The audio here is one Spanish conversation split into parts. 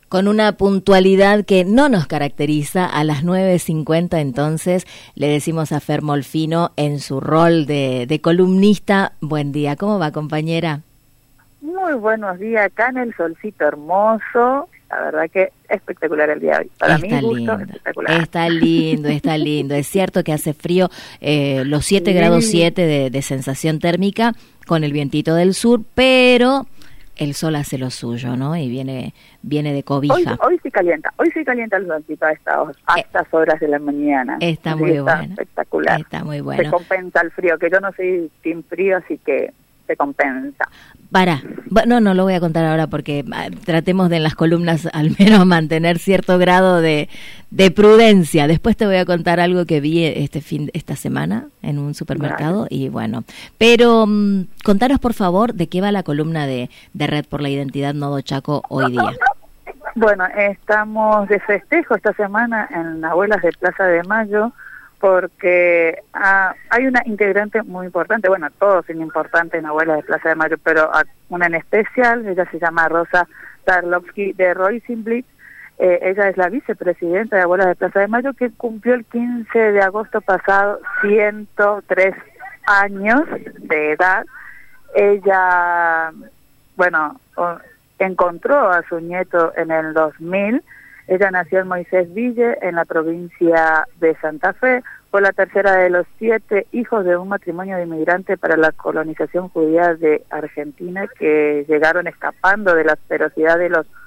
Con una puntualidad que no nos caracteriza, a las 9:50 entonces le decimos a Fer Molfino en su rol de columnista. Buen día, ¿cómo va, compañera? Muy buenos días, acá en el solcito hermoso. La verdad que espectacular el día de hoy. Para mí, gusto, espectacular. Está lindo. Es cierto que hace frío, los 7 grados 7 de sensación térmica con el vientito del sur, pero el sol hace lo suyo, ¿no? Y viene de cobija. Hoy sí calienta el solcito a estas horas de la mañana. Está muy bueno. Espectacular. Está muy bueno. Se compensa el frío, que yo no soy team frío, así que se compensa. No lo voy a contar ahora porque tratemos de en las columnas al menos mantener cierto grado de prudencia. Después te voy a contar algo que vi esta semana en un supermercado. Gracias. Y bueno, pero contanos por favor de qué va la columna de Red por la Identidad Nodo Chaco hoy día. Bueno, estamos de festejo esta semana en Abuelas de Plaza de Mayo, porque hay una integrante muy importante, bueno, todos son importantes en Abuelas de Plaza de Mayo, pero una en especial, ella se llama Rosa Tarlovsky de Roisenblit. Ella es la vicepresidenta de Abuelas de Plaza de Mayo, que cumplió el 15 de agosto pasado 103 años de edad. Ella, bueno, encontró a su nieto en el 2000. Ella nació en Moisés Ville, en la provincia de Santa Fe. Fue la tercera de los 7 hijos de un matrimonio de inmigrantes para la colonización judía de Argentina, que llegaron escapando de la ferocidad de los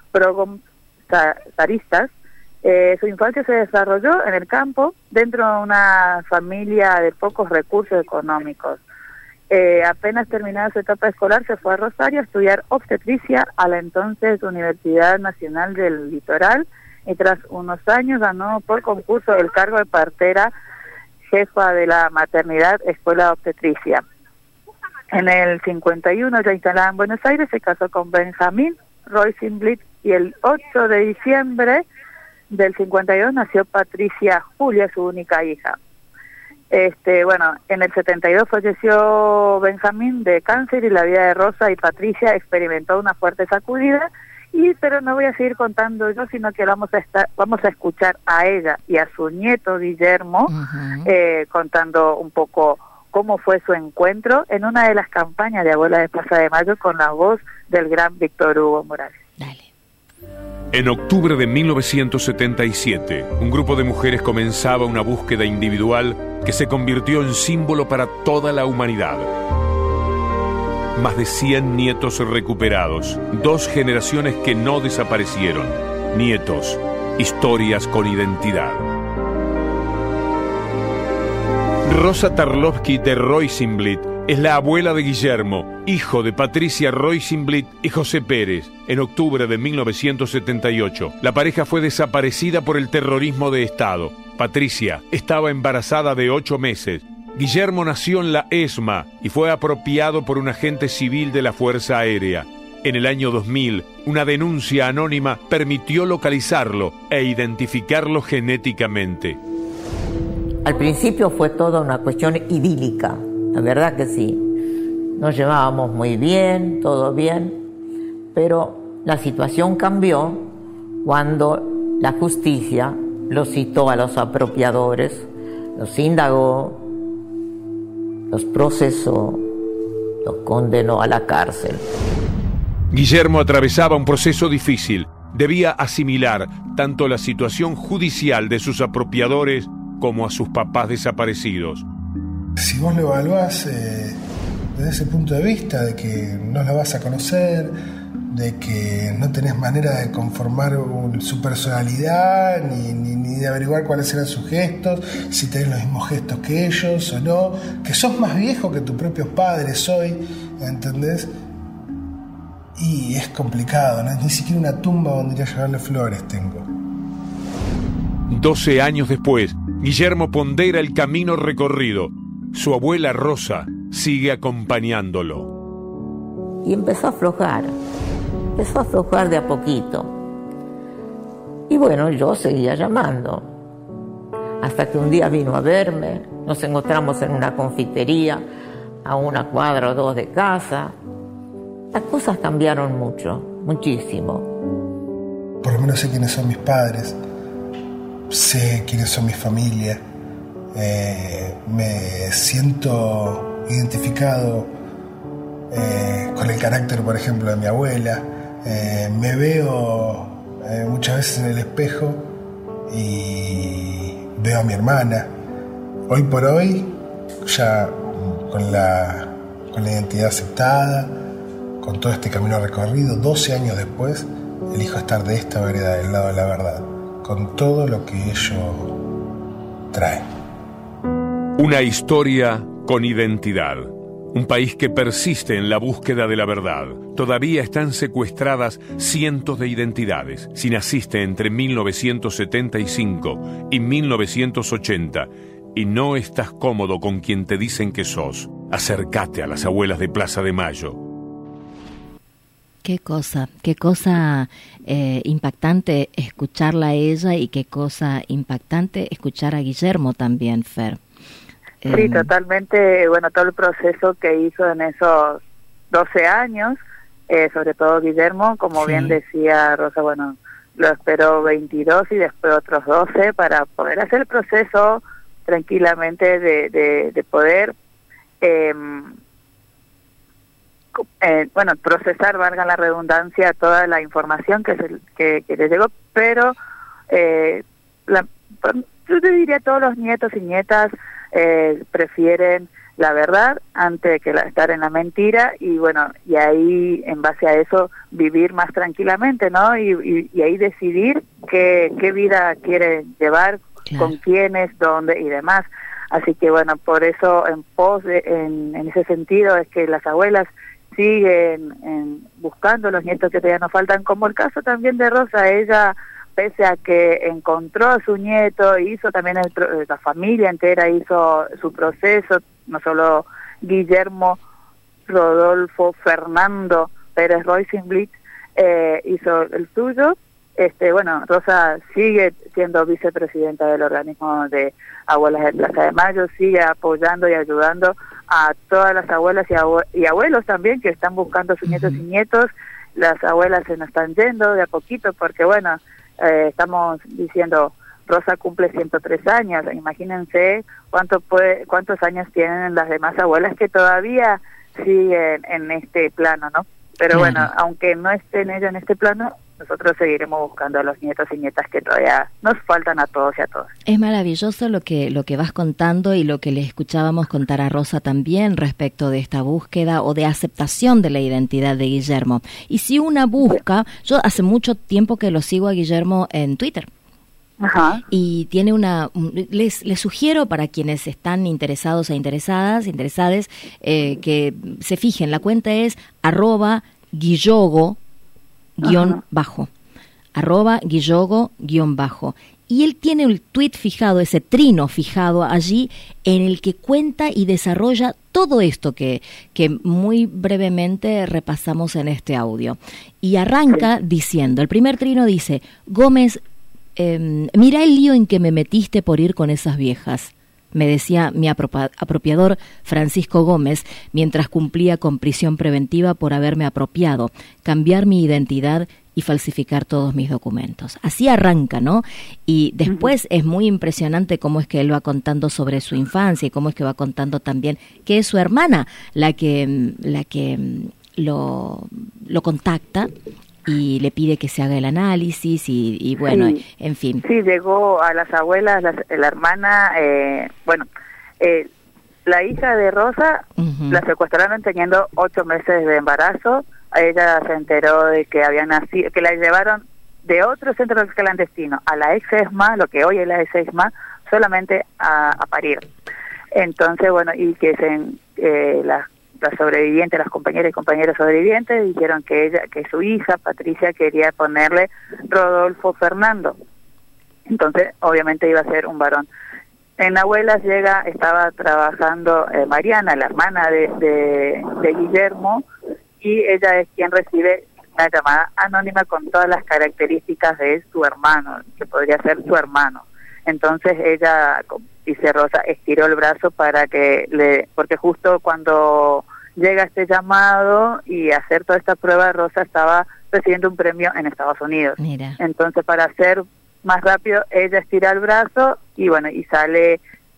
zaristas. Su infancia se desarrolló en el campo, dentro de una familia de pocos recursos económicos. Apenas terminada su etapa escolar, se fue a Rosario a estudiar obstetricia a la entonces Universidad Nacional del Litoral, y tras unos años ganó por concurso el cargo de partera jefa de la maternidad Escuela Obstetricia. En el 51, ya instalada en Buenos Aires, se casó con Benjamín Roisenblit, y el 8 de diciembre del 52 nació Patricia Julia, su única hija. Bueno, en el 72 falleció Benjamín de cáncer, y la vida de Rosa y Patricia experimentó una fuerte sacudida, pero no voy a seguir contando yo, sino que vamos a escuchar a ella y a su nieto Guillermo contando un poco cómo fue su encuentro en una de las campañas de Abuelas de Plaza de Mayo, con la voz del gran Víctor Hugo Morales. Dale. En octubre de 1977, un grupo de mujeres comenzaba una búsqueda individual que se convirtió en símbolo para toda la humanidad. Más de 100 nietos recuperados, 2 generaciones que no desaparecieron. Nietos, historias con identidad. Rosa Tarlovsky de Roisenblit es la abuela de Guillermo, hijo de Patricia Roisenblit y José Pérez. En octubre de 1978, la pareja fue desaparecida por el terrorismo de Estado. Patricia estaba embarazada de 8 meses. Guillermo nació en la ESMA y fue apropiado por un agente civil de la Fuerza Aérea. En el año 2000, una denuncia anónima permitió localizarlo e identificarlo genéticamente. Al principio fue toda una cuestión idílica, la verdad que sí. Nos llevábamos muy bien, todo bien, pero la situación cambió cuando la justicia los citó a los apropiadores, los indagó, los procesó, los condenó a la cárcel. Guillermo atravesaba un proceso difícil. Debía asimilar tanto la situación judicial de sus apropiadores como a sus papás desaparecidos. Si vos lo evaluás desde ese punto de vista, de que no la vas a conocer, de que no tenés manera de conformar su personalidad, ni de averiguar cuáles eran sus gestos, si tenés los mismos gestos que ellos o no, que sos más viejo que tus propios padres hoy, ¿entendés? Y es complicado, no es ni siquiera una tumba donde ir a llevarle flores tengo. 12 años después, Guillermo pondera el camino recorrido. Su abuela Rosa sigue acompañándolo. Y empezó a aflojar de a poquito. Y bueno, yo seguía llamando. Hasta que un día vino a verme, nos encontramos en una confitería, a 1 cuadra o 2 de casa. Las cosas cambiaron mucho, muchísimo. menos sé quiénes son mis padres, sé quiénes son mi familia, me siento identificado con el carácter, por ejemplo, de mi abuela, me veo muchas veces en el espejo y veo a mi hermana. Hoy por hoy, ya con la identidad aceptada, con todo este camino recorrido, 12 años después, elijo estar de esta vereda, del lado de la verdad, con todo lo que ello trae. Una historia con identidad. Un país que persiste en la búsqueda de la verdad. Todavía están secuestradas cientos de identidades. Si naciste entre 1975 y 1980 y no estás cómodo con quien te dicen que sos, acércate a las abuelas de Plaza de Mayo. Qué cosa impactante escucharla a ella, y qué cosa impactante escuchar a Guillermo también, Fer. Sí, totalmente. Bueno, todo el proceso que hizo en esos 12 años, sobre todo Guillermo, como bien decía Rosa, bueno, lo esperó 22 y después otros 12 para poder hacer el proceso tranquilamente de poder procesar, valga la redundancia, toda la información que le llegó, pero yo te diría, todos los nietos y nietas prefieren la verdad antes que estar en la mentira, y bueno, y ahí en base a eso vivir más tranquilamente, ¿no? Y ahí decidir qué vida quieren llevar, claro, con quiénes, dónde y demás. Así que bueno, por eso en ese sentido es que las abuelas siguen buscando los nietos que todavía nos faltan, como el caso también de Rosa. Ella, pese a que encontró a su nieto, hizo también la familia entera hizo su proceso, no solo Guillermo Rodolfo Fernando Pérez Roysenblit hizo el suyo. Bueno, Rosa sigue siendo vicepresidenta del organismo de Abuelas de Plaza de Mayo, sigue apoyando y ayudando a todas las abuelas y abuelos también que están buscando a sus nietos y nietos. Las abuelas se nos están yendo de a poquito porque, bueno, estamos diciendo, Rosa cumple 103 años, imagínense cuántos años tienen las demás abuelas que todavía siguen en este plano, ¿no? Pero bueno, aunque no estén ellos en este plano, nosotros seguiremos buscando a los nietos y nietas que todavía nos faltan a todos y a todas. Es maravilloso lo que vas contando y lo que le escuchábamos contar a Rosa también respecto de esta búsqueda o de aceptación de la identidad de Guillermo. Y si una busca, yo hace mucho tiempo que lo sigo a Guillermo en Twitter. Ajá. Y tiene les sugiero, para quienes están interesados e interesades, que se fijen, la cuenta es @Guillogo _bajo, @Guillogo_ y él tiene el tweet fijado, ese trino fijado allí, en el que cuenta y desarrolla todo esto que muy brevemente repasamos en este audio, y arranca diciendo, el primer trino dice: Gómez, mira el lío en que me metiste por ir con esas viejas, me decía mi apropiador Francisco Gómez mientras cumplía con prisión preventiva por haberme apropiado, cambiar mi identidad y falsificar todos mis documentos. Así arranca, ¿no? Y después es muy impresionante cómo es que él va contando sobre su infancia y cómo es que va contando también que es su hermana la que lo contacta y le pide que se haga el análisis y bueno, sí, en fin. Sí, llegó a las abuelas, la hermana, la hija de Rosa la secuestraron teniendo 8 meses de embarazo. Ella se enteró de que había nacido, que la llevaron de otro centro clandestino a la ex ESMA, lo que hoy es la ex ESMA, solamente a parir. Entonces, bueno, y que las sobrevivientes, las compañeras y compañeros sobrevivientes dijeron que su hija Patricia quería ponerle Rodolfo Fernando. Entonces, obviamente iba a ser un varón. En Abuelas estaba trabajando Mariana, la hermana de Guillermo, y ella es quien recibe una llamada anónima con todas las características de su hermano, que podría ser su hermano. Entonces ella, dice Rosa, estiró el brazo porque justo cuando llega este llamado y hacer toda esta prueba, Rosa estaba recibiendo un premio en Estados Unidos. Mira. Entonces, para hacer más rápido, ella estira el brazo y bueno, y sale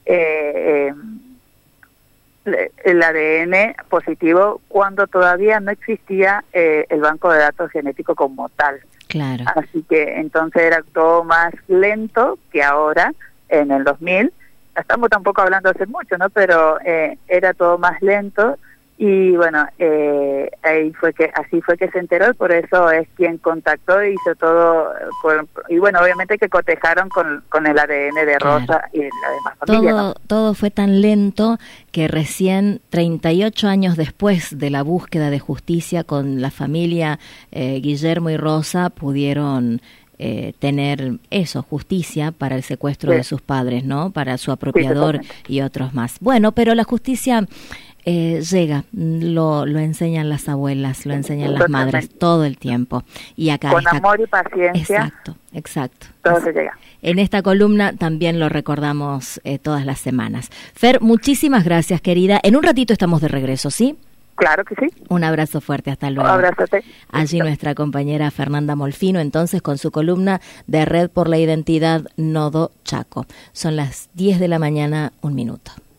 el ADN positivo cuando todavía no existía el banco de datos genético como tal. Claro. Así que entonces era todo más lento que ahora, en el 2000. Estamos tampoco hablando hace mucho, ¿no? Pero era todo más lento y bueno, así fue que se enteró y por eso es quien contactó y hizo todo. Y bueno, obviamente que cotejaron con el ADN de Rosa, claro, y la demás familia, ¿no? Todo fue tan lento que recién 38 años después de la búsqueda de justicia con la familia Guillermo y Rosa pudieron tener justicia para el secuestro, sí, de sus padres, ¿no? Para su apropiador, sí, y otros más. Bueno, pero la justicia llega, lo enseñan las abuelas, lo enseñan las madres todo el tiempo. Y acá con amor y paciencia. Exacto. Todo se llega. En esta columna también lo recordamos todas las semanas. Fer, muchísimas gracias, querida. En un ratito estamos de regreso, ¿sí? Claro que sí. Un abrazo fuerte, hasta luego. Un abrazote. Allí nuestra compañera Fernanda Molfino, entonces, con su columna de Red por la Identidad Nodo Chaco. Son las 10 de la mañana, 1 minuto.